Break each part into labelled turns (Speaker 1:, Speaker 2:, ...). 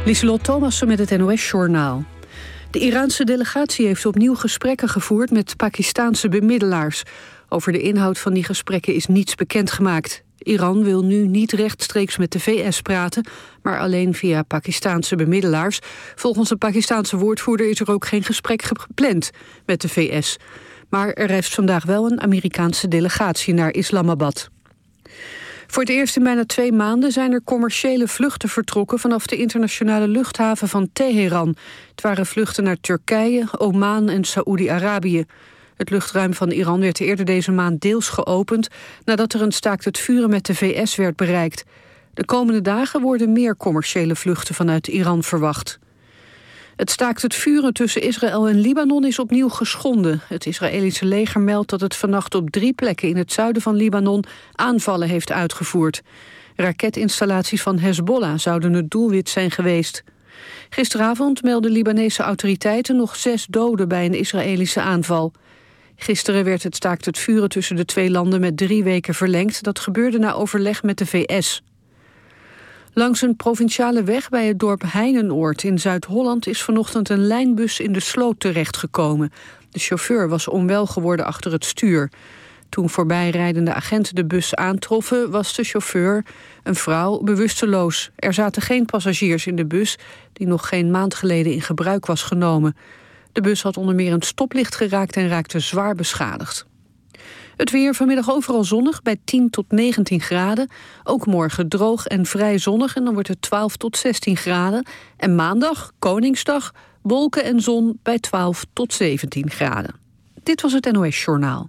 Speaker 1: Lieselot Thomassen met het NOS-journaal. De Iraanse delegatie heeft opnieuw gesprekken gevoerd met Pakistaanse bemiddelaars. Over de inhoud van die gesprekken is niets bekendgemaakt. Iran wil nu niet rechtstreeks met de VS praten, maar alleen via Pakistaanse bemiddelaars. Volgens een Pakistaanse woordvoerder is er ook geen gesprek gepland met de VS. Maar er reist vandaag wel een Amerikaanse delegatie naar Islamabad. Voor het eerst in bijna 2 maanden zijn er commerciële vluchten vertrokken vanaf de internationale luchthaven van Teheran. Het waren vluchten naar Turkije, Oman en Saoedi-Arabië. Het luchtruim van Iran werd eerder deze maand deels geopend nadat er een staakt het vuren met de VS werd bereikt. De komende dagen worden meer commerciële vluchten vanuit Iran verwacht. Het staakt het vuren tussen Israël en Libanon is opnieuw geschonden. Het Israëlische leger meldt dat het vannacht op 3 plekken in het zuiden van Libanon aanvallen heeft uitgevoerd. Raketinstallaties van Hezbollah zouden het doelwit zijn geweest. Gisteravond meldden Libanese autoriteiten nog 6 doden bij een Israëlische aanval. Gisteren werd het staakt het vuren tussen de 2 landen met 3 weken verlengd. Dat gebeurde na overleg met de VS. Langs een provinciale weg bij het dorp Heinenoord in Zuid-Holland is vanochtend een lijnbus in de sloot terechtgekomen. De chauffeur was onwel geworden achter het stuur. Toen voorbijrijdende agenten de bus aantroffen was de chauffeur, een vrouw, bewusteloos. Er zaten geen passagiers in de bus die nog geen maand geleden in gebruik was genomen. De bus had onder meer een stoplicht geraakt en raakte zwaar beschadigd. Het weer vanmiddag overal zonnig bij 10 tot 19 graden. Ook morgen droog en vrij zonnig en dan wordt het 12 tot 16 graden. En maandag, Koningsdag, wolken en zon bij 12 tot 17 graden. Dit was het NOS Journaal.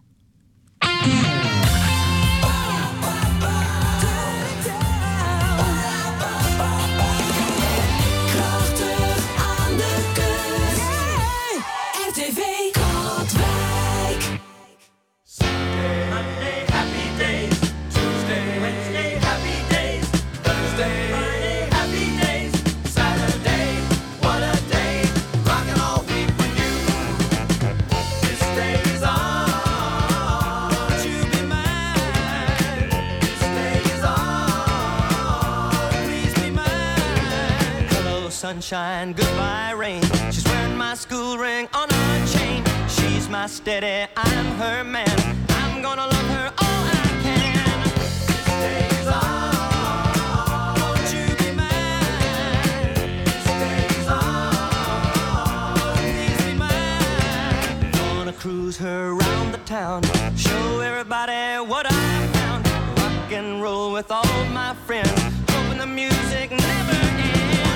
Speaker 2: Sunshine, goodbye rain. She's wearing my school ring on her chain. She's my steady, I'm her man. I'm gonna love her all I can. This day's on, won't you be mine? This day's on, please be mine. Gonna cruise her around the town, show everybody what I found. Rock and roll with all my friends, hoping the music never ends.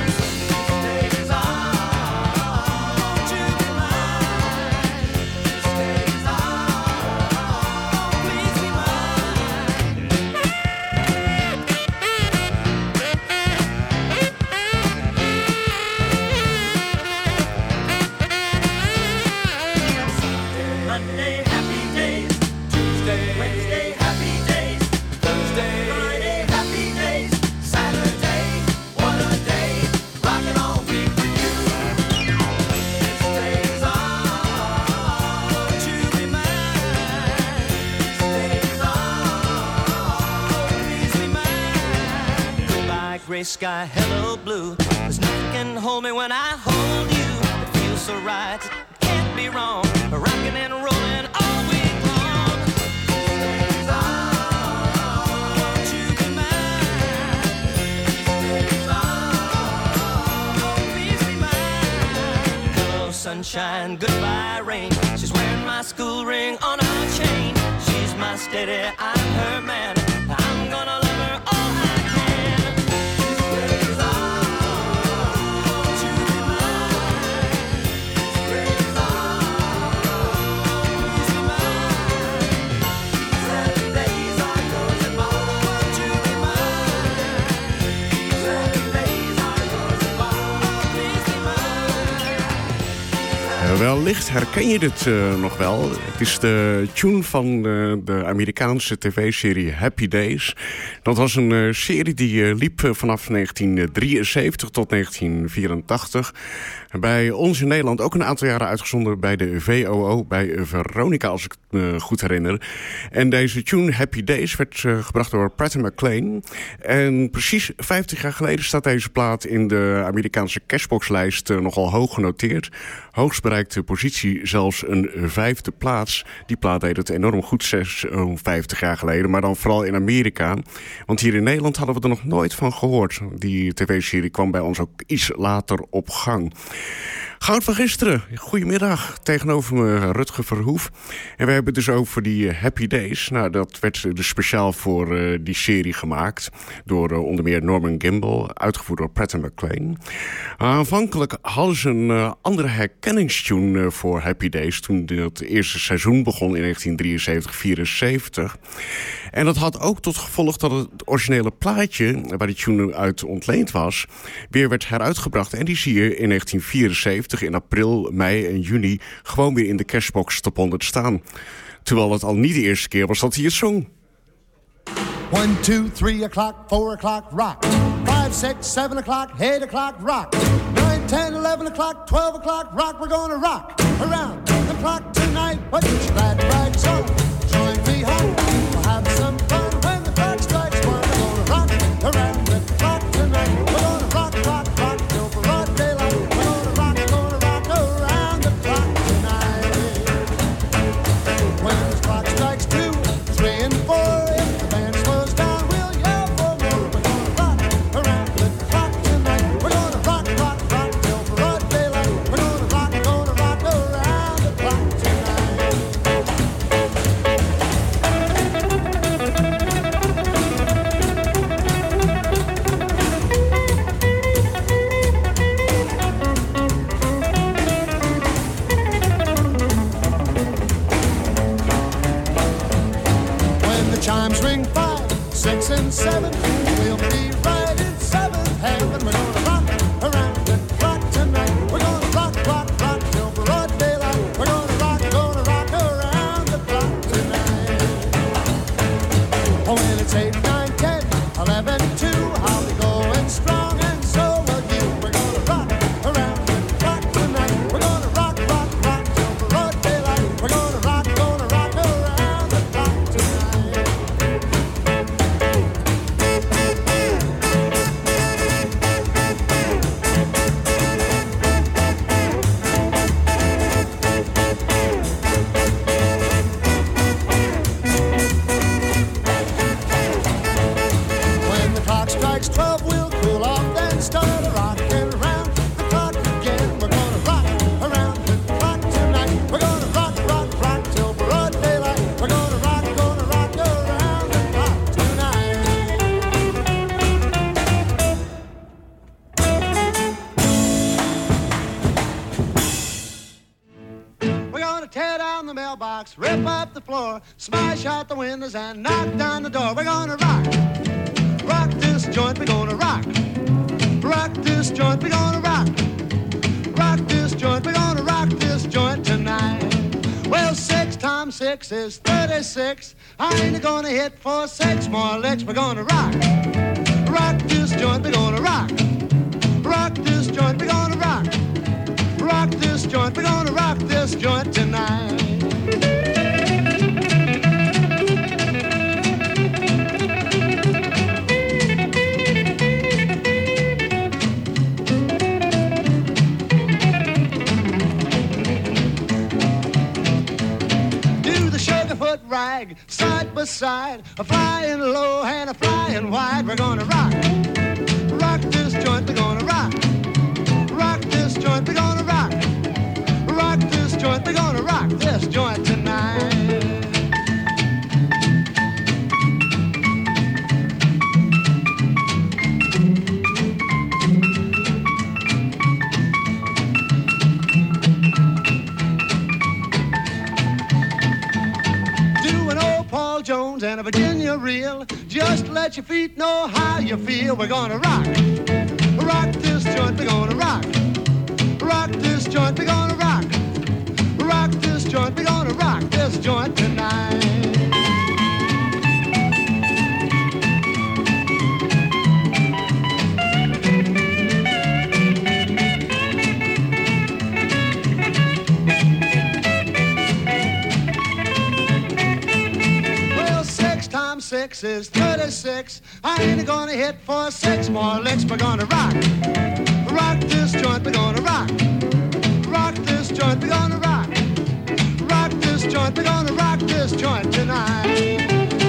Speaker 2: Gray sky, hello blue. There's nothing can hold me when I hold you. It feels so right, it can't be wrong. Rocking and rolling all week long. Days on, won't you be mine? Days on, please be mine. Hello sunshine, goodbye rain. She's wearing my school ring on her chain. She's my steady, I'm her man. I'm gonna love her all I can.
Speaker 3: Wellicht herken je dit nog wel. Het is de tune van de Amerikaanse tv-serie Happy Days. Dat was een serie die liep vanaf 1973 tot 1984. Bij ons in Nederland ook een aantal jaren uitgezonden bij de VOO, bij Veronica, als ik het me goed herinner. En deze tune Happy Days werd gebracht door Patty McClain. En precies 50 jaar geleden staat deze plaat in de Amerikaanse Cashbox-lijst nogal hoog genoteerd. Hoogst bereikte positie, zelfs een 5e plaats. Die plaat deed het enorm goed 50 jaar geleden, maar dan vooral in Amerika. Want hier in Nederland hadden we er nog nooit van gehoord. Die tv-serie kwam bij ons ook iets later op gang. Goud van gisteren, goedemiddag. Tegenover me Rutger Verhoef. En we hebben het dus over die Happy Days. Nou, dat werd dus speciaal voor die serie gemaakt. Door onder meer Norman Gimbel, uitgevoerd door Patty McClain. Aanvankelijk hadden ze een andere herkenningstune voor Happy Days toen het eerste seizoen begon in 1973-74. En dat had ook tot gevolg dat het originele plaatje, waar die tune uit ontleend was, weer werd heruitgebracht. En die zie je in 1974 in april, mei en juni gewoon weer in de Cashbox Top 100 staan. Terwijl het al niet de eerste keer was dat hij het zong.
Speaker 4: 1, 2, 3 o'clock, 4 o'clock, rock. 5, 6, 7 o'clock, 8 o'clock, rock. 9, 10, 11 o'clock, 12 o'clock, rock. We're gonna rock around the clock tonight. Put your glad rags on, join me home. We'll have some fun when the clock strikes 1. We're gonna rock around the clock tonight. We're gonna rock, rock, rock till broad daylight. We're gonna rock around the clock tonight. When the clock strikes 2, 3 and 4. Chimes ring 5, 6 and 7. We'll be right in 7th heaven. We're gonna rock around the clock tonight. We're gonna rock, rock, rock till broad daylight. We're gonna rock around the clock tonight. Oh, when it's 8, 9, 10, 11, 2, I'll be going strong and so will you. We're gonna rock around the clock tonight. We're gonna rock, rock, rock till broad daylight. We're gonna rock around the clock tonight. When the clock strikes 12, we'll cool off, then start rocking around the clock again. We're gonna rock around the clock tonight. We're gonna rock, rock, rock till broad daylight. We're gonna rock around the clock tonight. We're gonna tear down the mailbox, rip up the floor, smash out the windows and knock down the door. We're gonna rock this joint, we're gonna rock this joint, we're gonna rock this joint, we're gonna rock this joint tonight. Well, 6 times 6 is 36. I ain't gonna hit for 6 more licks. We're gonna rock this joint, we're gonna rock this joint, we're gonna rock this joint, we're gonna rock this joint tonight. Rag, side by side, a flying low and a flying wide. We're gonna rock this joint, we're gonna rock this joint, we're gonna rock this joint, we're gonna rock this joint tonight. Jones and a Virginia reel. Just let your feet know how you feel. We're gonna rock this joint, we're gonna rock this joint, we're gonna rock this joint, we're gonna rock this joint tonight. times 6 is 36. I ain't gonna hit for 6 more licks. We're gonna rock. Rock this joint, we're gonna rock. Rock this joint, we're gonna rock. Rock this joint, we're gonna rock this joint tonight.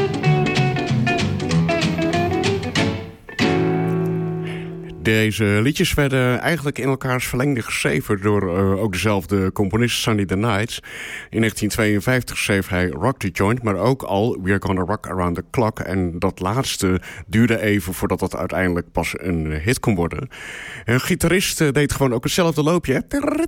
Speaker 3: Deze liedjes werden eigenlijk in elkaars verlengde geschreven door ook dezelfde componist Sonny the Knights. In 1952 schreef hij Rock the Joint, maar ook al We're Gonna Rock Around the Clock. En dat laatste duurde even voordat dat uiteindelijk pas een hit kon worden. Een gitarist deed gewoon ook hetzelfde loopje.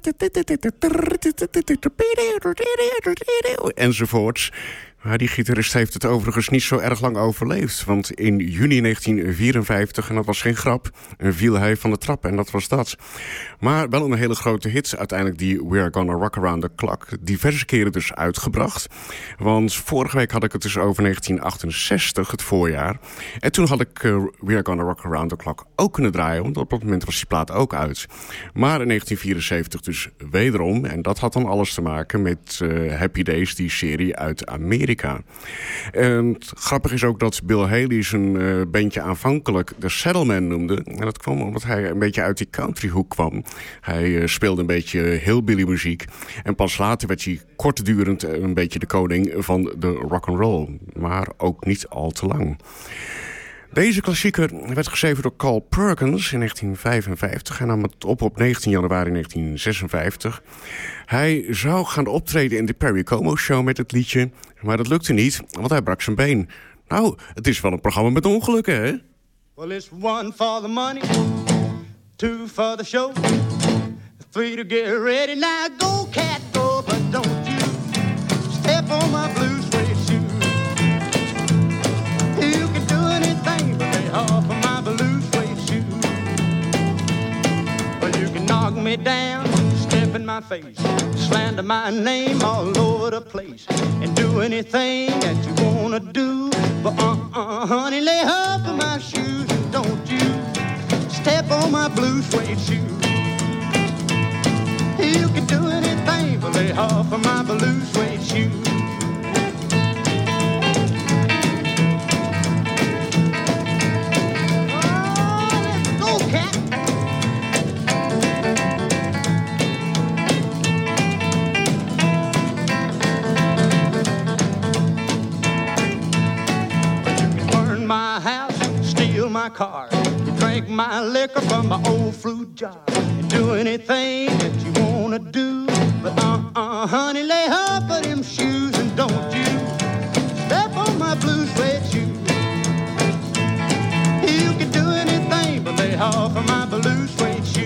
Speaker 3: Enzovoorts. Maar die gitarist heeft het overigens niet zo erg lang overleefd. Want in juni 1954, en dat was geen grap, viel hij van de trap. En dat was dat. Maar wel een hele grote hit uiteindelijk, die We're Gonna Rock Around the Clock. Diverse keren dus uitgebracht. Want vorige week had ik het dus over 1968, het voorjaar. En toen had ik We're Gonna Rock Around the Clock ook kunnen draaien. Want op dat moment was die plaat ook uit. Maar in 1974 dus wederom. En dat had dan alles te maken met Happy Days, die serie uit Amerika. En het grappige is ook dat Bill Haley zijn bandje aanvankelijk de Saddlemen noemde. En dat kwam omdat hij een beetje uit die countryhoek kwam. Hij speelde een beetje hillbilly muziek. En pas later werd hij kortdurend een beetje de koning van de rock'n'roll. Maar ook niet al te lang. Deze klassieker werd geschreven door Carl Perkins in 1955. Hij nam het op 19 januari 1956. Hij zou gaan optreden in de Perry Como Show met het liedje. Maar dat lukte niet, want hij brak zijn been. Nou, het is wel een programma met ongelukken, hè?
Speaker 4: Well, it's 1 for the money, 2 for the show, 3 to get ready. Now go, cat, go, but don't you step on my blue suede shoe. You can do anything but lay off of my blue suede shoe. Well, you can knock me down, step in my face, slander my name all over the place, and do anything that you wanna do. But honey, lay off of my shoes and don't you step on my blue suede shoe. You can do anything but lay off of my blue suede shoe. My car, you drink my liquor from my old fruit jar, you do anything that you wanna do, but honey, lay off of them shoes and don't you step on my blue suede shoe. You can do anything but lay off of my blue suede shoe.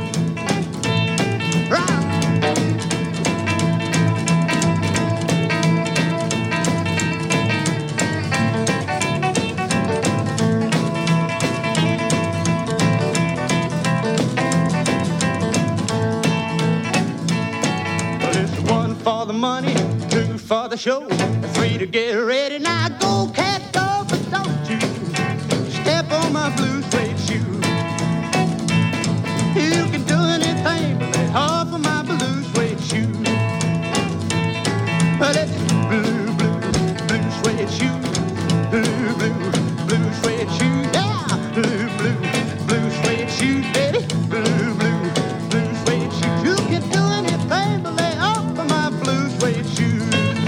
Speaker 4: For the money, 2 for the show, 3 to get ready. Now go, cat, go, but don't you step on my blue suede shoe. You can do anything but lay off of my blue suede shoe. But it's blue, blue, blue suede shoe. Blue, blue, blue suede shoe. Yeah, blue, blue, blue suede shoe, baby. Blue, blue, blue suede shoe. You can do anything but lay off of my blue suede shoe.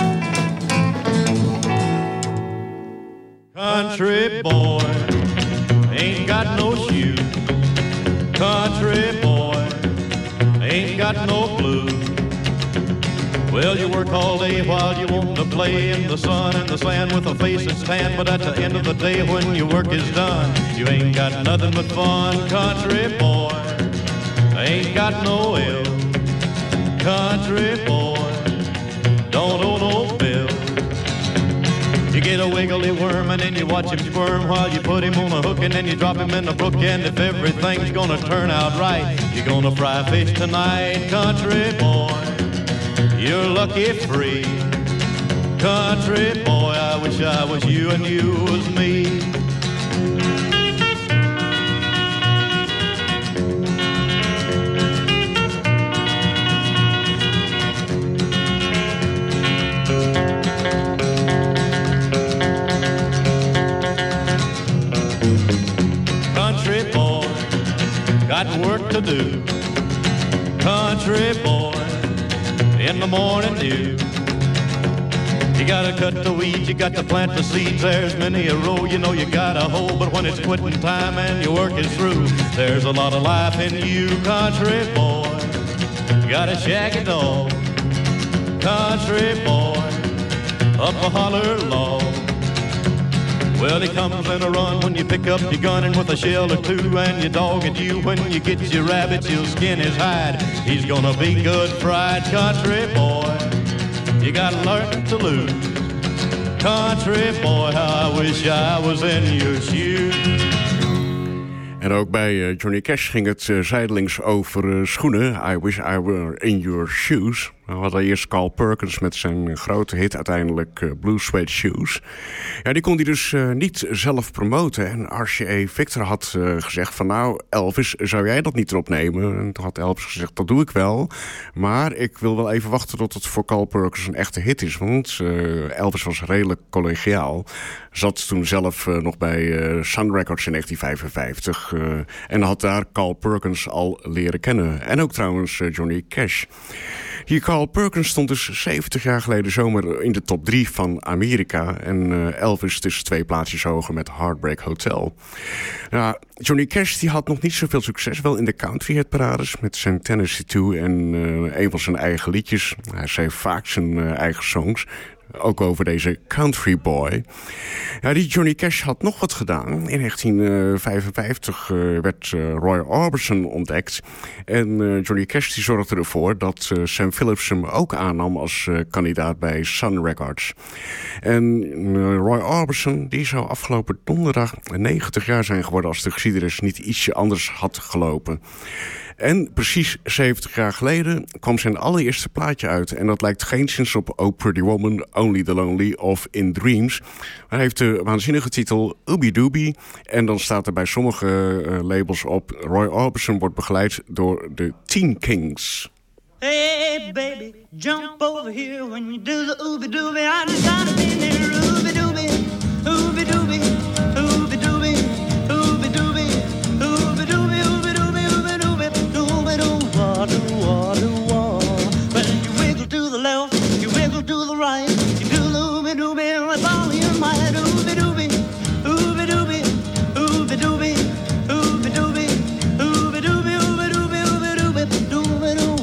Speaker 5: Country boy ain't got no shoes. Country boy ain't got no blues. Well, you work all day while you want to play in the sun and the sand with a face that's tan, but at the end of the day when your work is done, you ain't got nothing but fun. Country boy ain't got no ill. Country boy don't owe no bill. You get a wiggly worm and then you watch him squirm while you put him on a hook and then you drop him in the brook. And if everything's gonna turn out right, you're gonna fry fish tonight. Country boy, you're lucky free. Country boy, I wish I was you and you was me. got work to do. Country boy, in the morning dew. You gotta cut the weeds, you got to plant the seeds. There's many a row you know you gotta hoe, but when it's quitting time and your work is through, there's a lot of life in you, country boy. You got a shaggy dog, country boy, up a holler log. Well, he comes in a run when you pick up your gun and with a shell or two, and your dog at you when you get your rabbit, you'll skin his hide. He's gonna be good fried, country boy. You gotta learn to lose. Country boy, how I wish I was in your shoes.
Speaker 3: En ook bij Johnny Cash ging het zijdelings over schoenen. I wish I were in your shoes. We hadden eerst Carl Perkins met zijn grote hit, uiteindelijk Blue Suede Shoes. Ja, die kon hij dus niet zelf promoten. En RCA Victor had gezegd van nou, Elvis, zou jij dat niet erop nemen? En toen had Elvis gezegd, dat doe ik wel. Maar ik wil wel even wachten tot het voor Carl Perkins een echte hit is. Want Elvis was redelijk collegiaal. Zat toen zelf nog bij Sun Records in 1955. En had daar Carl Perkins al leren kennen. En ook trouwens Johnny Cash. Hier Carl Perkins stond dus 70 jaar geleden zomaar in de top 3 van Amerika. En Elvis dus 2 plaatsjes hoger met Heartbreak Hotel. Ja, Johnny Cash die had nog niet zoveel succes. Wel in de country hitparades met zijn Tennessee 2 en een van zijn eigen liedjes. Hij schreef vaak zijn eigen songs. Ook over deze country boy. Ja, die Johnny Cash had nog wat gedaan. In 1955 werd Roy Orbison ontdekt. En Johnny Cash die zorgde ervoor dat Sam Phillips hem ook aannam als kandidaat bij Sun Records. En Roy Orbison die zou afgelopen donderdag 90 jaar zijn geworden als de geschiedenis niet ietsje anders had gelopen. En precies 70 jaar geleden kwam zijn allereerste plaatje uit. En dat lijkt geenszins op Oh Pretty Woman, Only the Lonely of In Dreams. Hij heeft de waanzinnige titel Ooby Dooby. En dan staat er bij sommige labels op Roy Orbison wordt begeleid door de Teen Kings.
Speaker 6: Hey baby, jump over here when you do the ooby dooby. I just gotta be there, ooby dooby, ooby dooby, ooby dooby, ooby dooby, ooby dooby, ooby dooby, ooby dooby, dooby doo, wah doo, wah doo, wah. Well, you wiggle to the left, you wiggle to the right, you do the ooby dooby with all your might, ooby dooby, ooby dooby, ooby dooby, ooby dooby, ooby dooby, ooby dooby, ooby dooby, dooby doo.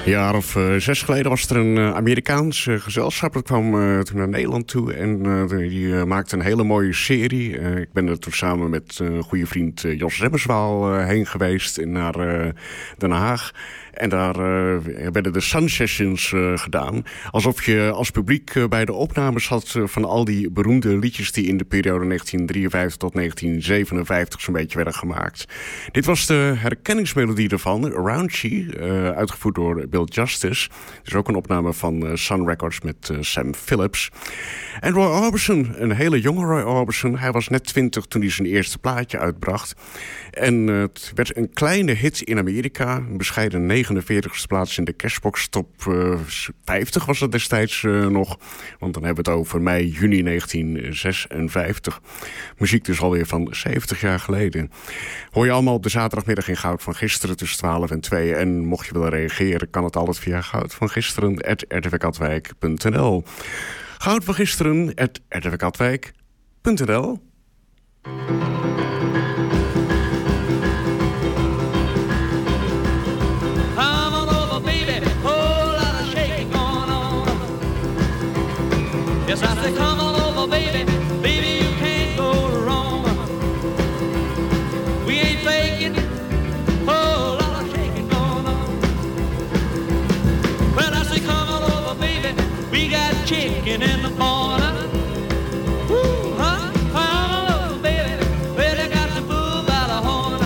Speaker 3: Een jaar of 6 geleden was er een Amerikaans gezelschap. Dat kwam toen naar Nederland toe en die maakte een hele mooie serie. Ik ben er toen samen met goede vriend Jos Remmerswaal heen geweest naar Den Haag. En daar werden de Sun Sessions gedaan. Alsof je als publiek bij de opnames zat van al die beroemde liedjes die in de periode 1953 tot 1957 zo'n beetje werden gemaakt. Dit was de herkenningsmelodie ervan, Around She, uitgevoerd door Bill Justice. Dus ook een opname van Sun Records met Sam Phillips. En Roy Orbison, een hele jonge Roy Orbison. Hij was net 20 toen hij zijn eerste plaatje uitbracht. En het werd een kleine hit in Amerika. Een bescheiden 49ste plaats in de Cashbox Top 50 was het destijds nog. Want dan hebben we het over mei, juni 1956. Muziek dus alweer van 70 jaar geleden. Hoor je allemaal op de zaterdagmiddag in Goud van Gisteren tussen 12 en 2. En mocht je willen reageren, kan het altijd via goudvangisteren@rtvkatwijk.nl. Goud van Gisteren@rtvkatwijk.nl.
Speaker 6: Yes, I say, come on over, baby. Baby, you can't go wrong. We ain't faking. Oh, lot of shaking going on. Well, I say, come on over, baby. We got chicken in the corner. Woo, huh? Come on over, baby. Well, they got the bull by the horn.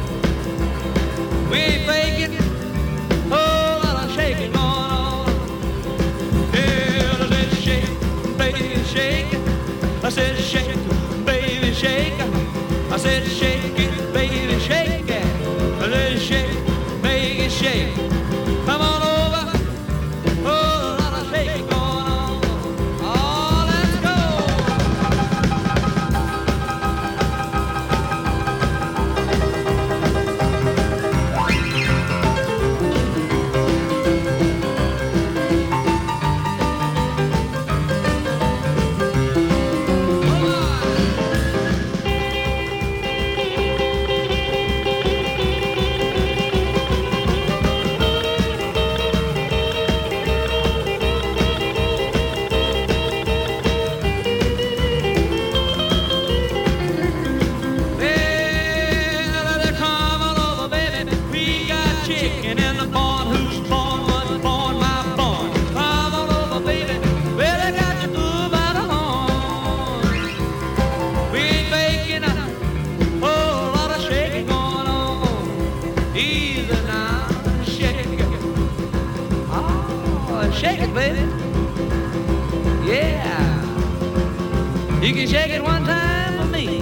Speaker 6: We ain't faking. Oh, lot of shaking going on. Yeah, let's shake. Baby, shake it. I said, shake it, baby, shake it. I said, shake it, baby, shake it. I said, shake it, make it shake. Come on over. Oh, a lot of shaking going on. Oh, let's go. Shake it, baby. Yeah. You can shake it one time for me.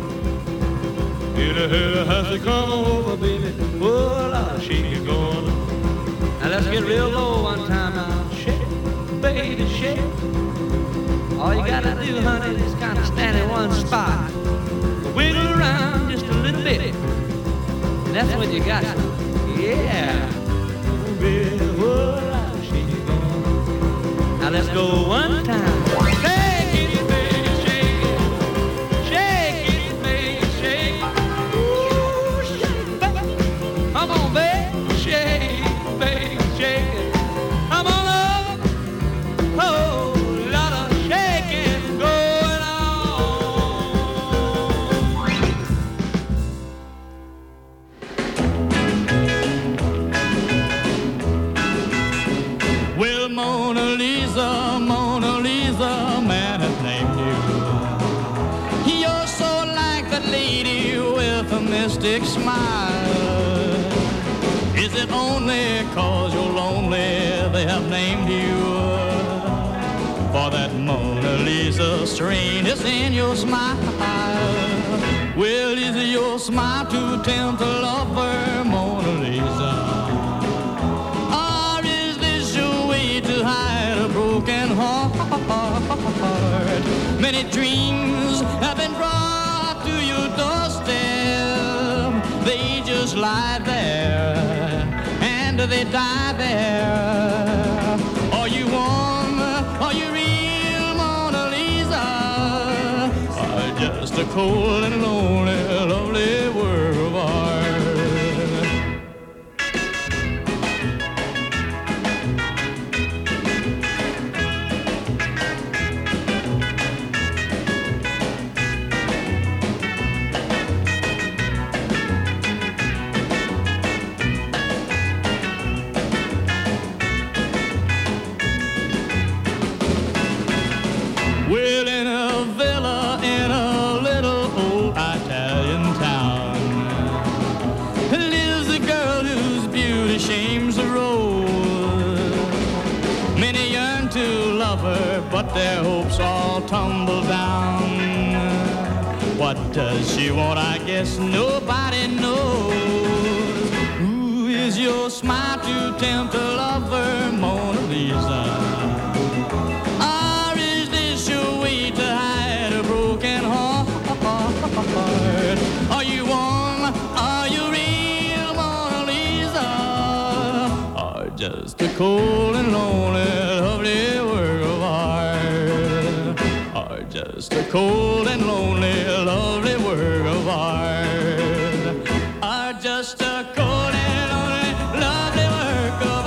Speaker 6: Has to come over, baby. Oh, Lord, shake it going on. Now let's get real low one time now. Shake it, baby, shake it. All you gotta do, honey, is kind of stand in one spot. Wiggle around just a little bit. And that's what you got. Yeah. Baby, oh, Lord, shake it going on. Now let's go one time. Shake it, baby, shake it. Shake it, baby, shake it. Ooh, shake it, baby. Come on, baby, shake it, baby, shake it. Come on up. Oh, lot of shaking going on. Well, Mona Lisa, man has named you. You're so like that lady with a mystic smile. Is it only 'cause you're lonely they have named you? For that Mona Lisa strain is in your smile. Well, is it your smile to tempt a lover, Mona Lisa? Or is this your way to hide a broken heart? Many dreams have been brought to your doorstep. They just lie there and they die there. Are you warm? Are you real, Mona Lisa? Or just a cold and lonely, lovely work of art?
Speaker 5: but their hopes all tumble down. What does she want? I guess nobody knows. Who is your smile to tempt a lover, Mona Lisa? Or is this your way to hide a broken heart? Are you warm? Are you real, Mona Lisa? Or just a cold and lonely, lovely work of art? Or just a cold and lonely, lovely work of art? Or just a cold and lonely, lovely work of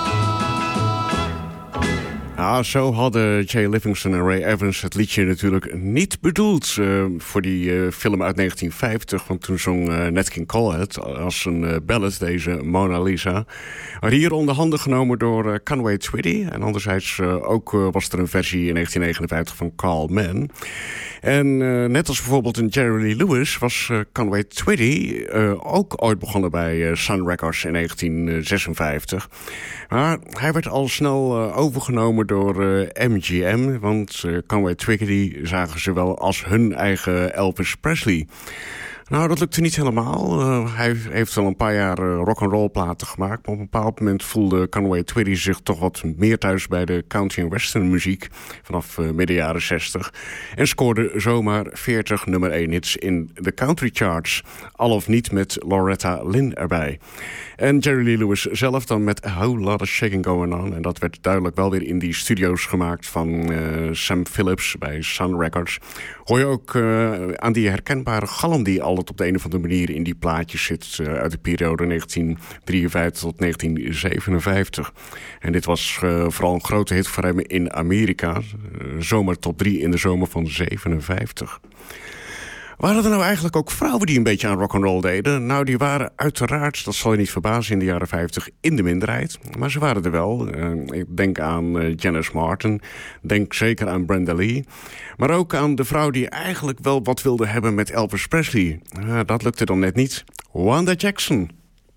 Speaker 5: art?
Speaker 3: Zo hadden Jay Livingston en Ray Evans het liedje natuurlijk niet bedoeld voor die film uit 1950. Want toen zong Nat King Cole het als een ballad, deze Mona Lisa. Maar hier onder handen genomen door Conway Twitty. En anderzijds ook was er een versie in 1959 van Carl Mann. En net als bijvoorbeeld in Jerry Lee Lewis was Conway Twitty ook ooit begonnen bij Sun Records in 1956. Maar hij werd al snel overgenomen door MGM, want Conway Twitty zagen ze wel als hun eigen Elvis Presley. Nou, dat lukte niet helemaal. Hij heeft wel een paar jaar rock'n'roll platen gemaakt, maar op een bepaald moment voelde Conway Twitty zich toch wat meer thuis bij de country en western muziek vanaf midden jaren 60 en scoorde zomaar 40 nummer 1 hits in de country charts, al of niet met Loretta Lynn erbij. En Jerry Lee Lewis zelf dan met A Whole Lot of Shaking Going On. En dat werd duidelijk wel weer in die studio's gemaakt van Sam Phillips bij Sun Records. Hoor je ook aan die herkenbare galm die altijd op de een of andere manier in die plaatjes zit uit de periode 1953 tot 1957. En dit was vooral een grote hit voor hem in Amerika. Zomaar top 3 in de zomer van 57. Waren er nou eigenlijk ook vrouwen die een beetje aan rock'n'roll deden? Nou, die waren uiteraard, dat zal je niet verbazen, in de jaren 50 in de minderheid. Maar ze waren er wel. Ik denk aan Janis Martin. Denk zeker aan Brenda Lee. Maar ook aan de vrouw die eigenlijk wel wat wilde hebben met Elvis Presley. Dat lukte dan net niet. Wanda Jackson.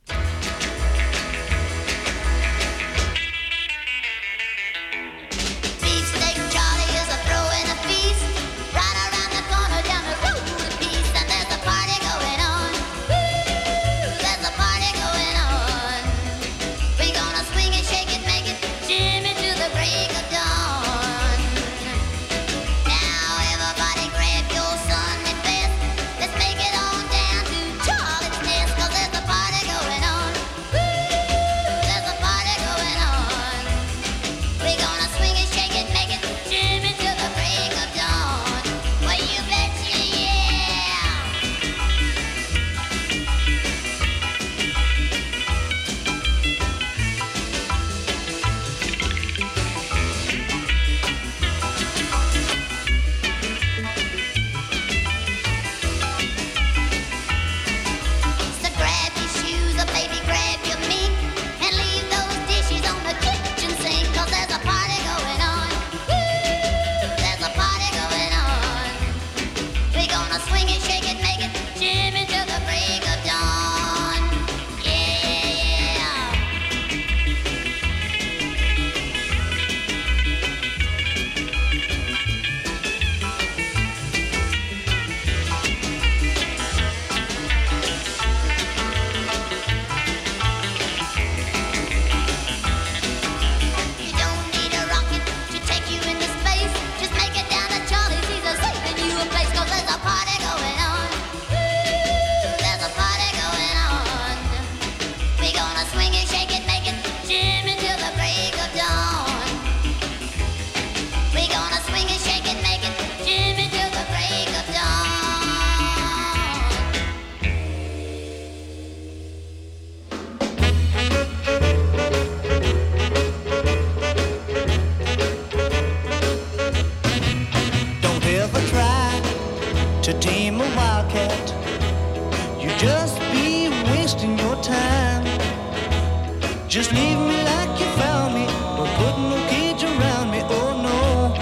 Speaker 7: Just leave me like you found me, or put no cage around me. Oh no,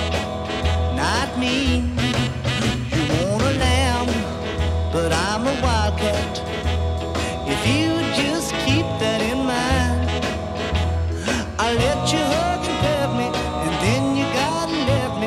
Speaker 7: not me. You want a lamb, but I'm a wildcat. If you would just keep that in mind, I'll let you hug and pet me, and then you gotta let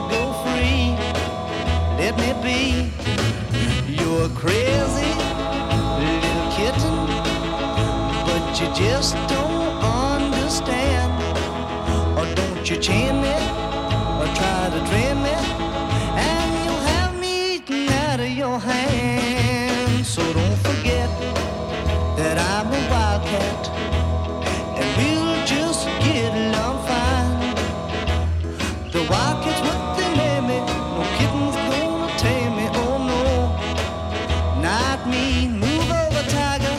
Speaker 7: you just don't understand? Or don't you chain me, or try to drain me, and you'll have me eating out of your hand. So don't forget that I'm a wildcat, and we'll just get along fine. The wildcat's what they name me, no kitten's gonna tame me, oh no, not me. Move over, tiger.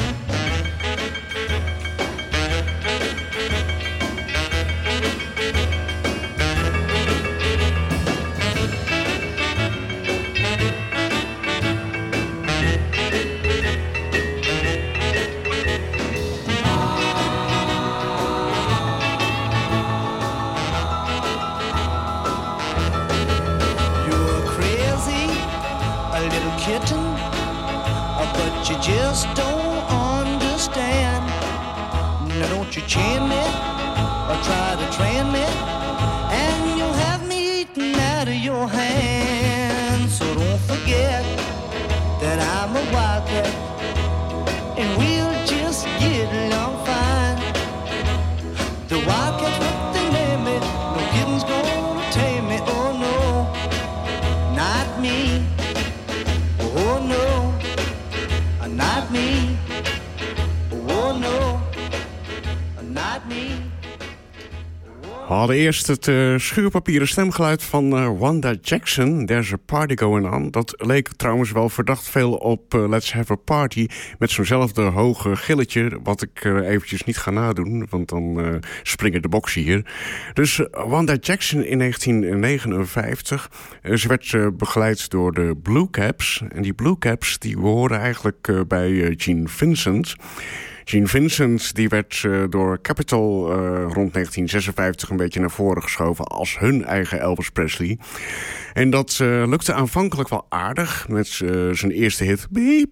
Speaker 7: Kitten, but you just don't understand. Now don't you chain me or try to train me, and you'll have me eating out of your hand. So don't forget that I'm a wildcat, and we'll just get along fine. The wildcat's what they name me, no kitten's gonna tame me, oh no, not me. Oh no, not me. Oh no, not me.
Speaker 3: We hadden eerst het schuurpapieren stemgeluid van Wanda Jackson, There's a Party Going On. Dat leek trouwens wel verdacht veel op Let's Have a Party, met zo'nzelfde hoge gilletje, wat ik eventjes niet ga nadoen, want dan springen de boksen hier. Dus Wanda Jackson in 1959, ze werd begeleid door de Blue Caps. En die Blue Caps die horen eigenlijk bij Gene Vincent. Gene Vincent die werd door Capitol rond 1956 een beetje naar voren geschoven als hun eigen Elvis Presley. En dat lukte aanvankelijk wel aardig met zijn eerste hit.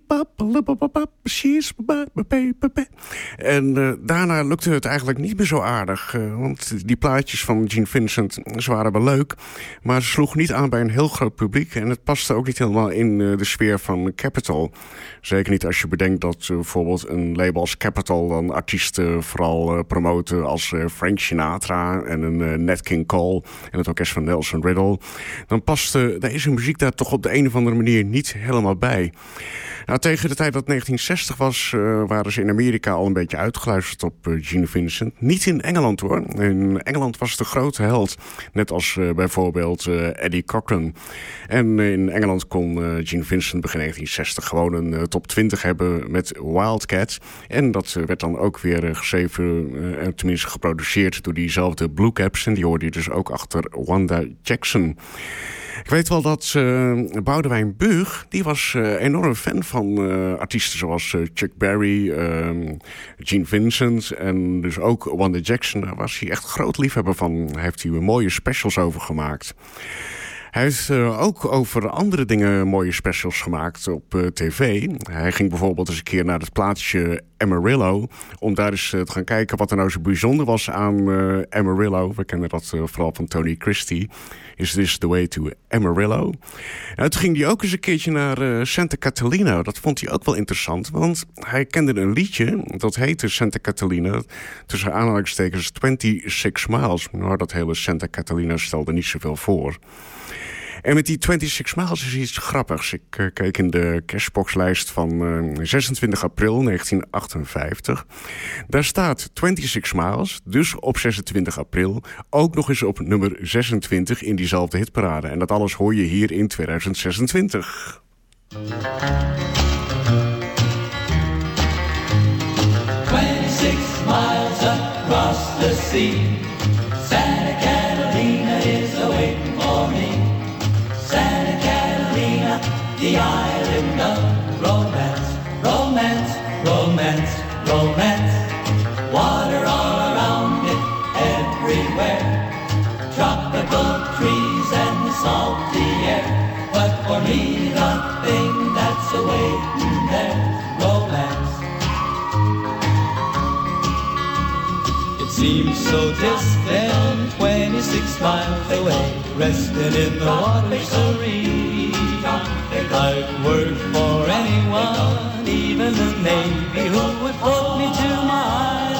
Speaker 3: En daarna lukte het eigenlijk niet meer zo aardig. Want die plaatjes van Gene Vincent, ze waren wel leuk, maar ze sloegen niet aan bij een heel groot publiek. En het paste ook niet helemaal in de sfeer van Capitol. Zeker niet als je bedenkt dat bijvoorbeeld een label als Capitol dan artiesten vooral promoten als Frank Sinatra en een Nat King Cole en het orkest van Nelson Riddle. Dan paste deze muziek daar toch op de een of andere manier niet helemaal bij. Nou, tegen de tijd dat 1960 was, waren ze in Amerika al een beetje uitgeluisterd op Gene Vincent. Niet in Engeland hoor. In Engeland was het de grote held. Net als bijvoorbeeld Eddie Cochran. En in Engeland kon Gene Vincent begin 1960 gewoon een top 20 hebben met Wildcat. En dat werd dan ook weer geschreven, en tenminste geproduceerd door diezelfde Blue Caps. En die hoorde je dus ook achter Wanda Jackson. Ik weet wel dat Boudewijn Buug, die was enorm fan van artiesten zoals Chuck Berry, Gene Vincent en dus ook Wanda Jackson. Daar was hij echt groot liefhebber van. Daar heeft hij mooie specials over gemaakt. Hij heeft ook over andere dingen mooie specials gemaakt op tv. Hij ging bijvoorbeeld eens een keer naar het plaatsje Amarillo, om daar eens te gaan kijken wat er nou zo bijzonder was aan Amarillo. We kennen dat vooral van Tony Christie. Is This the Way to Amarillo? Nou, toen ging hij ook eens een keertje naar Santa Catalina. Dat vond hij ook wel interessant, want hij kende een liedje, dat heette Santa Catalina, tussen aanhalingstekens 26 Miles. Maar dat hele Santa Catalina stelde niet zoveel voor. En met die 26 Miles is iets grappigs. Ik keek in de cashboxlijst van 26 april 1958. Daar staat 26 Miles, dus op 26 april, ook nog eens op nummer 26 in diezelfde hitparade. En dat alles hoor je hier in 2026.
Speaker 8: 26 miles across the sea, Santa Catalina is awaiting for me. Santa Catalina, the island of romance, romance, romance, romance. Water all around it, everywhere. Tropical trees and the salty air. But for me, the thing that's awaiting there, romance. It seems so distant, 26 miles away, resting in the water serene. I'd work for anyone, even the Navy, who would float me to my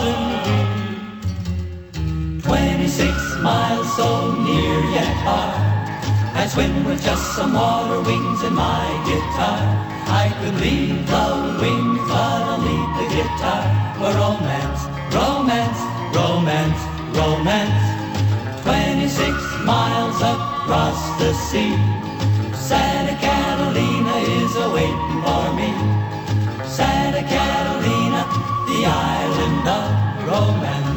Speaker 8: swim with just some water wings in my guitar. I could leave the wings, but I'll leave the guitar for romance, romance, romance, romance. 26 miles across the sea, Santa Catalina is a-waiting for me. Santa Catalina, the island of romance.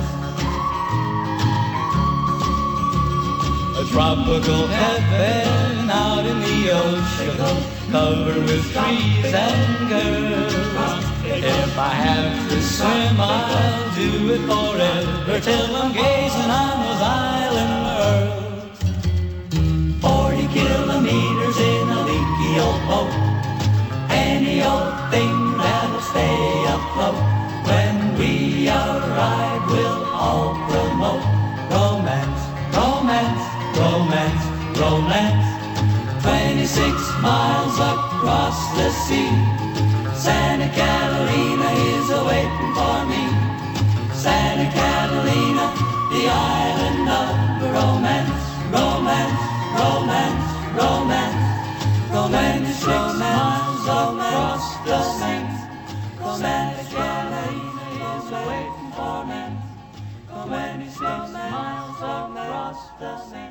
Speaker 8: A tropical heaven out in the ocean, covered with trees and girls. If I have to swim, I'll do it forever, till I'm gazing on those island worlds. 40 kilometers in a leaky old boat, any old thing that'll stay afloat. When we arrive, we'll all promote romance, romance, romance, romance. 26 miles across the sea, Santa Catalina is a-waiting for me. Santa Catalina, the island of romance, romance, romance, romance. 26 miles across the sea, Santa Catalina is a-waiting for me. 26 miles across the sea.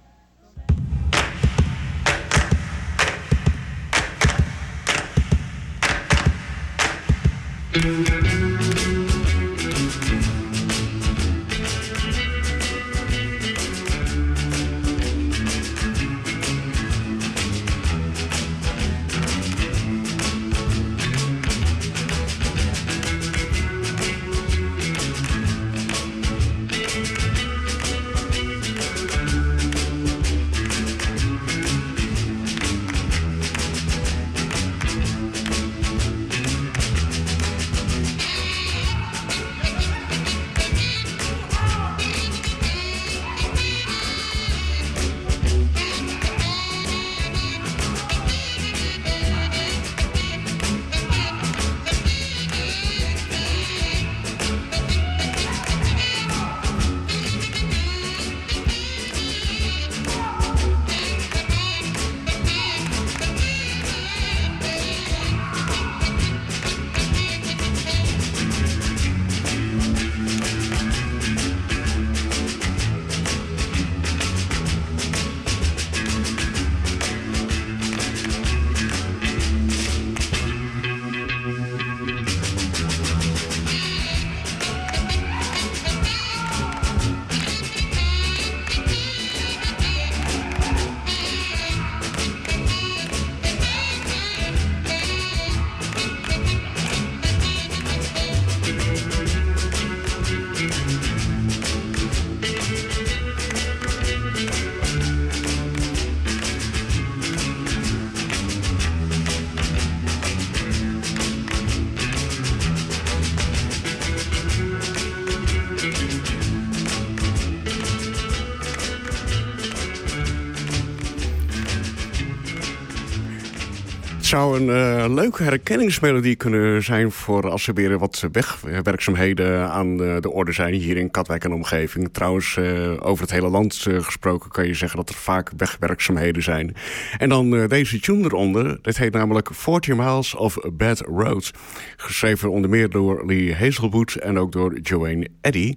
Speaker 3: Het zou een leuke herkenningsmelodie kunnen zijn voor als er weer wat wegwerkzaamheden aan de orde zijn hier in Katwijk en omgeving. Trouwens, over het hele land gesproken kan je zeggen dat er vaak wegwerkzaamheden zijn. En dan deze tune eronder. Dit heet namelijk 40 Miles of Bad Road. Geschreven onder meer door Lee Hazelwood en ook door Joanne Eddy.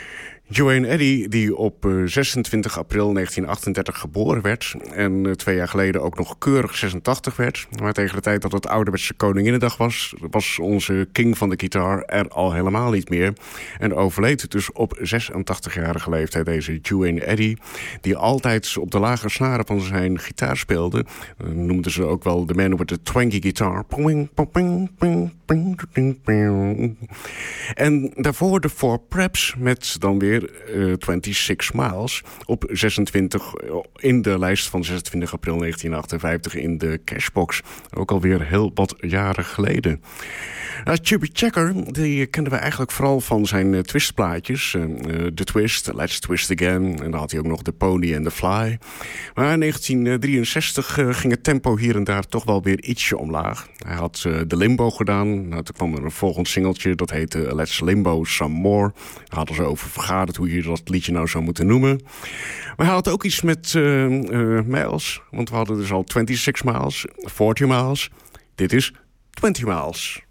Speaker 3: Joanne Eddy, die op 26 april 1938 geboren werd en 2 jaar geleden ook nog keurig 86 werd. Maar tegen de tijd dat het ouderwetse Koninginnedag was, was onze king van de gitaar er al helemaal niet meer. En overleed dus op 86-jarige leeftijd deze Joanne Eddy, die altijd op de lage snaren van zijn gitaar speelde. Noemden ze ook wel de man with the twangy guitar. En daarvoor de Four Preps met dan weer 26 Miles op 26 in de lijst van 26 april 1958 in de Cashbox. Ook alweer heel wat jaren geleden. Chubby Checker, die kenden we eigenlijk vooral van zijn twistplaatjes. The Twist, Let's Twist Again. En dan had hij ook nog The Pony and the Fly. Maar in 1963 ging het tempo hier en daar toch wel weer ietsje omlaag. Hij had de Limbo gedaan. Nou, toen kwam er een volgend singeltje, dat heette Let's Limbo Some More. Daar hadden ze over vergaderd het hoe je dat liedje nou zou moeten noemen. Maar hij had ook iets met miles. Want we hadden dus al 26 miles, 40 miles. Dit is 20 miles.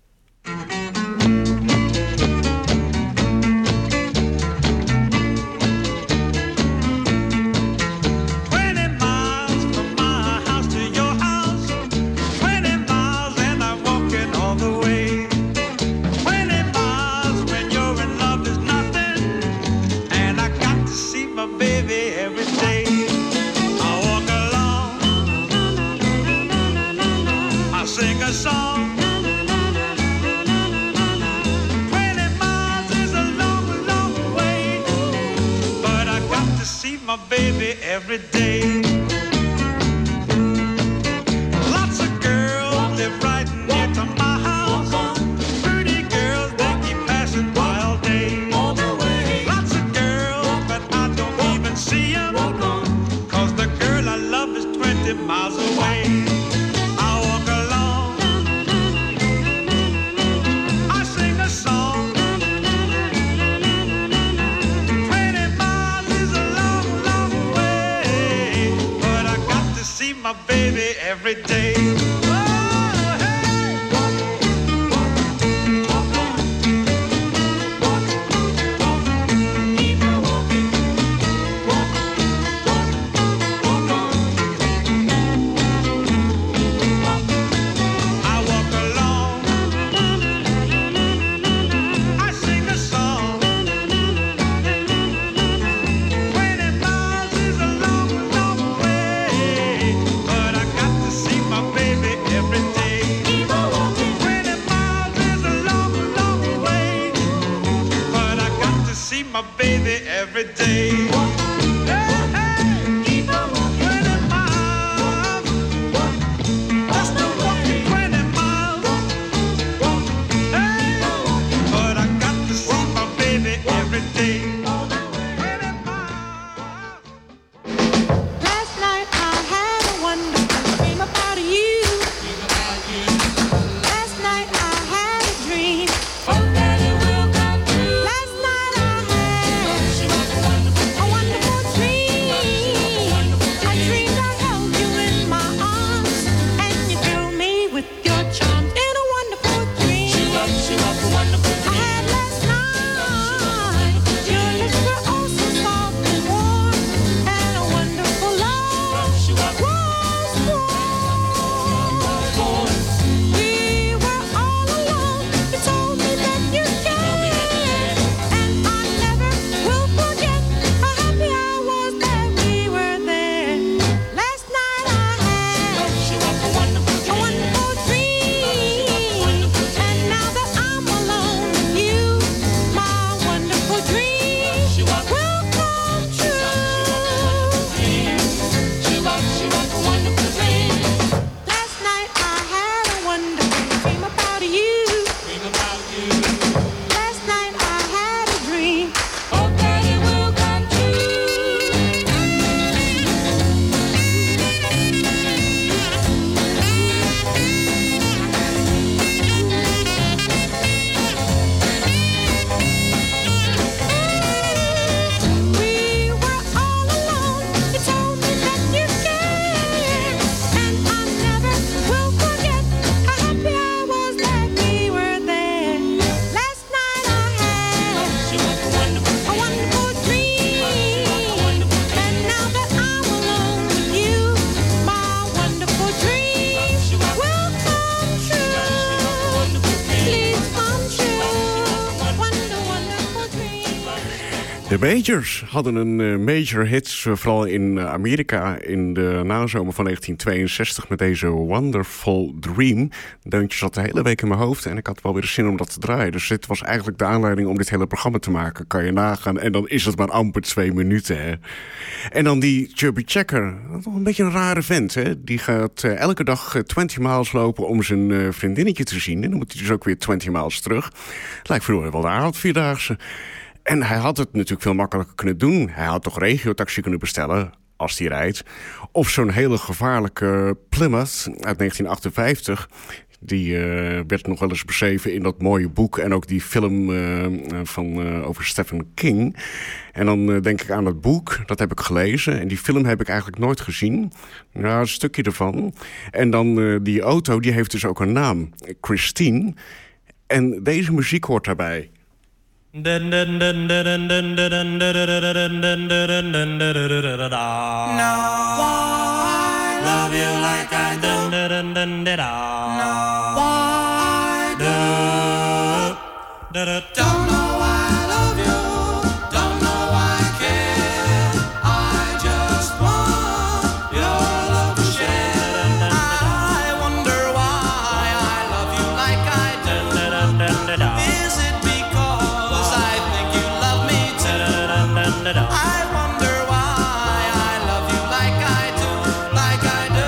Speaker 3: 'De Majors hadden een major hit, vooral in Amerika in de nazomer van 1962 met deze Wonderful Dream. Deuntje zat de hele week in mijn hoofd en ik had wel weer zin om dat te draaien. Dus dit was eigenlijk de aanleiding om dit hele programma te maken. Kan je nagaan. En dan is het maar amper 2 minuten. Hè. En dan die Chubby Checker. Een beetje een rare vent. Hè. Die gaat elke dag 20 miles lopen om zijn vriendinnetje te zien. En dan moet hij dus ook weer 20 miles terug. Lijkt vroeger wel de avondvierdaagse. En hij had het natuurlijk veel makkelijker kunnen doen. Hij had toch regiotaxi kunnen bestellen, als hij rijdt. Of zo'n hele gevaarlijke Plymouth uit 1958... Die werd nog wel eens beschreven in dat mooie boek en ook die film over Stephen King. En dan denk ik aan het boek, dat heb ik gelezen. En die film heb ik eigenlijk nooit gezien. Ja, een stukje ervan. En dan die auto, die heeft dus ook een naam. Christine. En deze muziek hoort daarbij.
Speaker 2: Now I love you like I do. Now I do. Don't know why I love you. Don't know why I care. I just want your love to share. I wonder why I love you like I do. Is it because I think you love me too? I wonder why I love you like I do, like I do.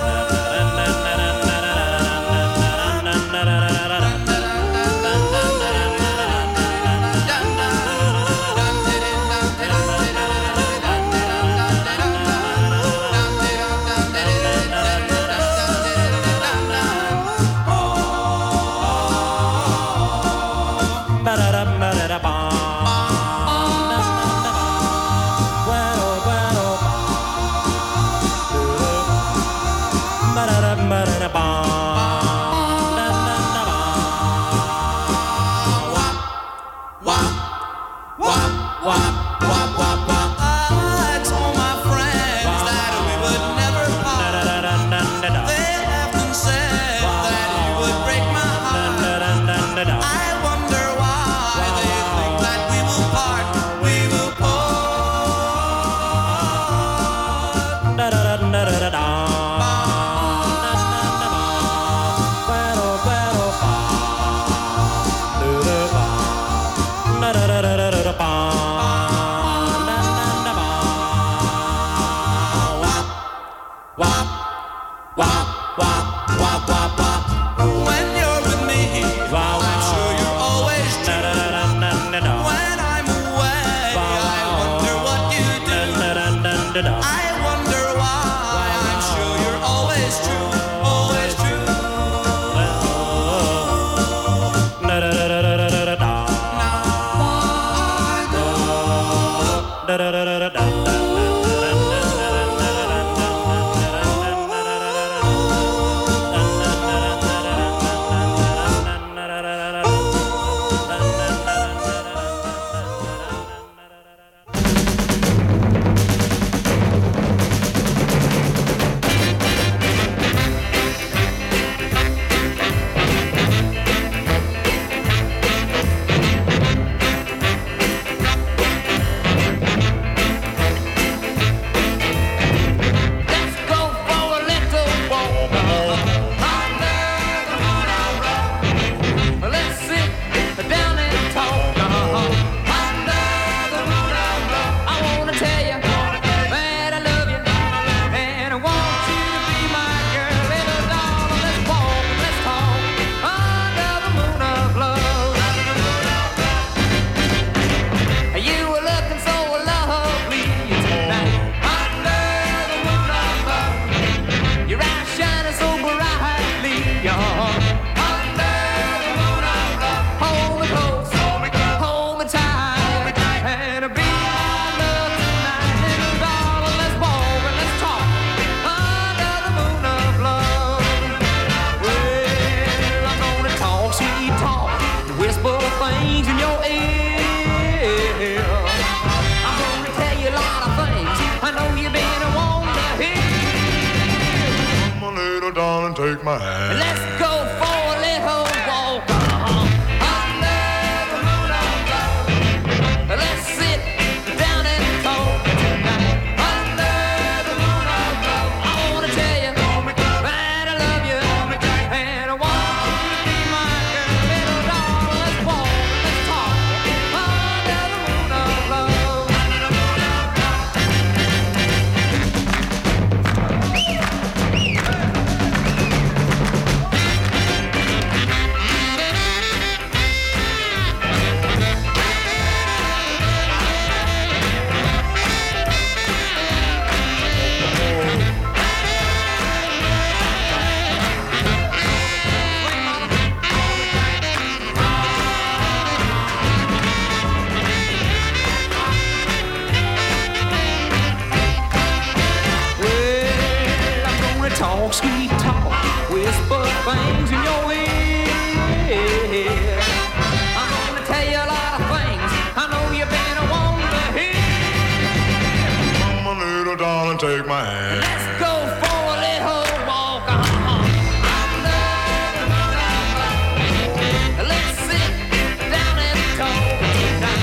Speaker 9: Take my hand.
Speaker 2: Let's go for a little walk under the moon of love. Let's sit down and talk tonight under the moon of love. I wanna tell you that I love you and I want you to be my girl, little darling. Let's walk, let's talk under the moon of love. Under the moon of love.
Speaker 9: sweet talk, whisper things in your ear. I'm gonna tell you a lot of things I know you've been wanting to hear.
Speaker 10: Come on, little darling, take my hand.
Speaker 9: Let's go for a little walk. Let's sit down and talk tonight.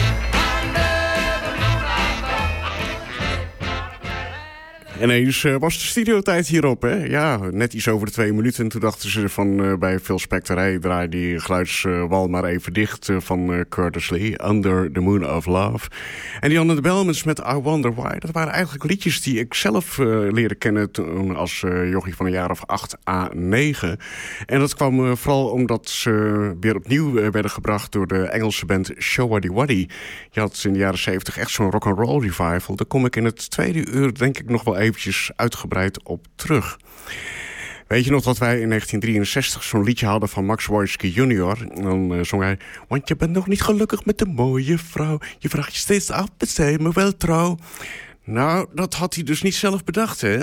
Speaker 3: Ineens was de studiotijd hierop, hè? Ja, net iets over de 2 minuten. En toen dachten ze van bij Phil Spector... hey, draai die geluidswal maar even dicht van Curtis Lee. Under the Moon of Love. En die Anne de Belmans met I Wonder Why. Dat waren eigenlijk liedjes die ik zelf leerde kennen... toen als jochie van een jaar of 8 à 9. En dat kwam vooral omdat ze weer opnieuw werden gebracht... door de Engelse band Showaddy Waddy. Je had in de jaren 70 echt zo'n rock'n'roll revival. Daar kom ik in het tweede uur denk ik nog wel eventjes uitgebreid op terug. Weet je nog dat wij in 1963 zo'n liedje hadden van Max Wojcicki Jr. En dan zong hij... Want je bent nog niet gelukkig met een mooie vrouw. Je vraagt je steeds af, besteed me wel trouw. Nou, dat had hij dus niet zelf bedacht, hè?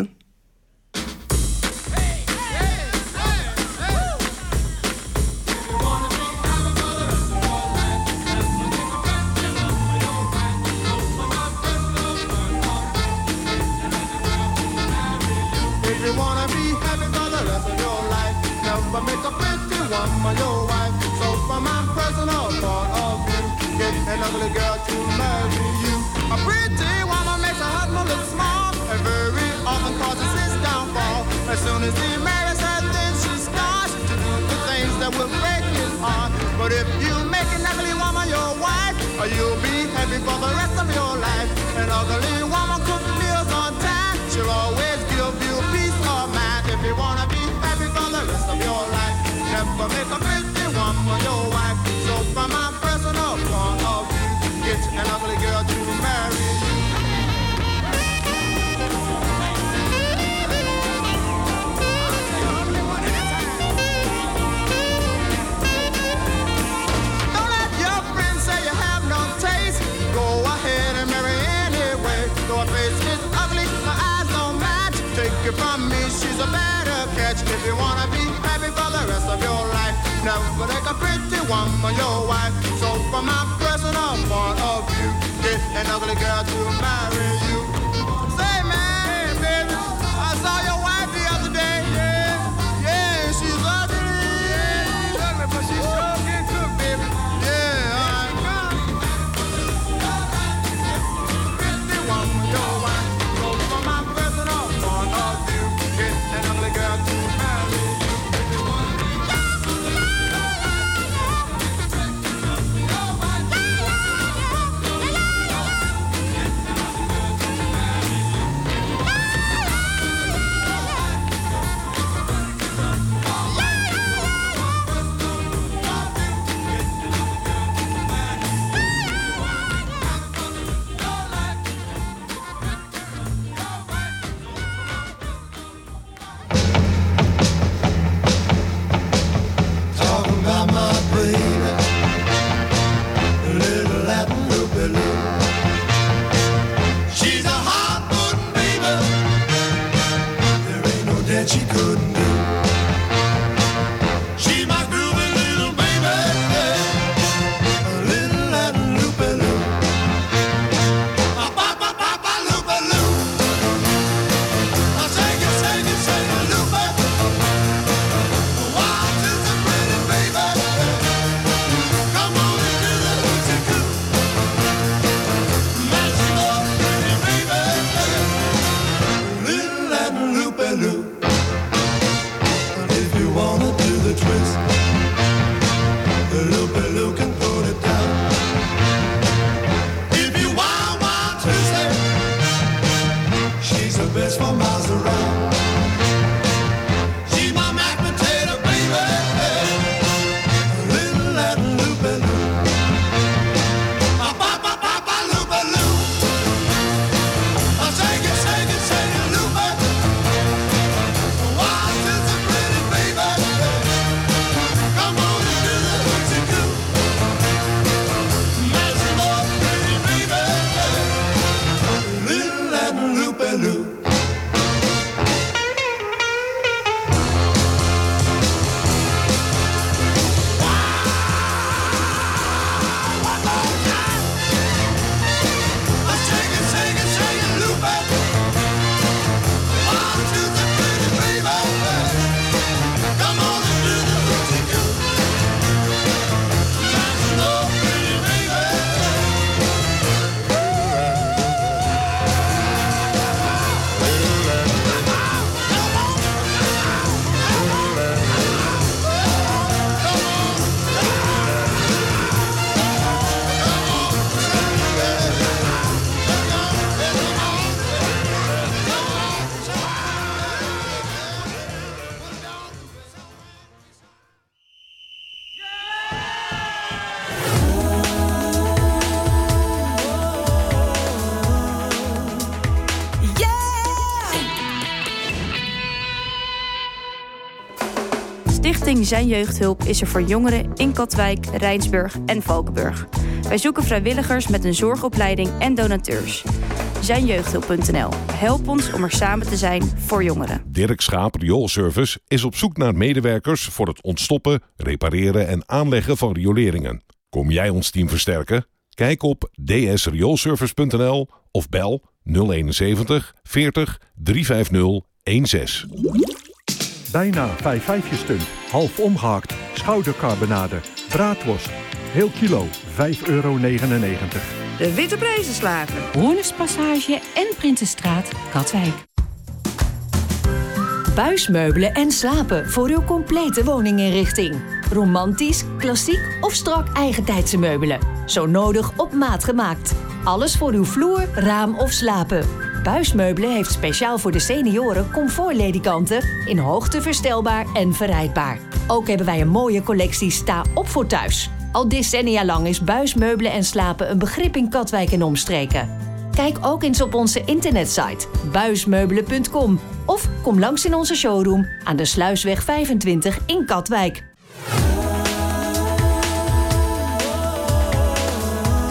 Speaker 4: An ugly girl to marry you. A pretty woman makes her husband look small, and very often causes his downfall. As soon as he marries her, then she starts to do the things that will break his heart. But if you make an ugly woman your wife, you'll be happy for the rest of your life. An ugly woman cooks meals on time, she'll always give you peace of mind. If you wanna be happy for the rest of your life, never make a pretty woman your wife. So from my personal point of view, get an ugly girl to marry you. Don't let your friends say you have no taste. Go ahead and marry anyway. Though her face is ugly, her eyes don't match. Take it from me, she's a better catch. If you wanna be happy for the rest of your life, never take a pretty woman your wife. So from my personal point of view, get an ugly girl to marry you. Say man, hey baby, I saw your wife the other day. Yeah, she's ugly. Yeah, she's ugly, but she's sure can cook, baby. Yeah, pretty woman your wife. So from my personal point of view, get an ugly girl to marry you. If you wanna be
Speaker 11: Stichting Zijn Jeugdhulp is er voor jongeren in Katwijk, Rijnsburg en Valkenburg. Wij zoeken vrijwilligers met een zorgopleiding en donateurs. Zijnjeugdhulp.nl. Help ons om er samen te zijn voor jongeren.
Speaker 12: Dirk Schaap Rioolservice is op zoek naar medewerkers voor het ontstoppen, repareren en aanleggen van rioleringen. Kom jij ons team versterken? Kijk op dsrioolservice.nl of bel 071 40 350 16.
Speaker 13: Bijna 5-5 stunt, half omgehakt, schoudercarbonade, braadworst. Heel kilo, €5,99.
Speaker 14: De Witte Prijzenslager.
Speaker 15: Hoornerspassage en Prinsenstraat, Katwijk.
Speaker 16: Buismeubelen en slapen voor uw complete woninginrichting. Romantisch, klassiek of strak eigentijdse meubelen. Zo nodig op maat gemaakt. Alles voor uw vloer, raam of slapen. Buismeubelen heeft speciaal voor de senioren comfortledikanten in hoogte verstelbaar en verrijdbaar. Ook hebben wij een mooie collectie sta op voor thuis. Al decennia lang is buismeubelen en slapen een begrip in Katwijk en omstreken. Kijk ook eens op onze internetsite buismeubelen.com of kom langs in onze showroom aan de Sluisweg 25 in Katwijk.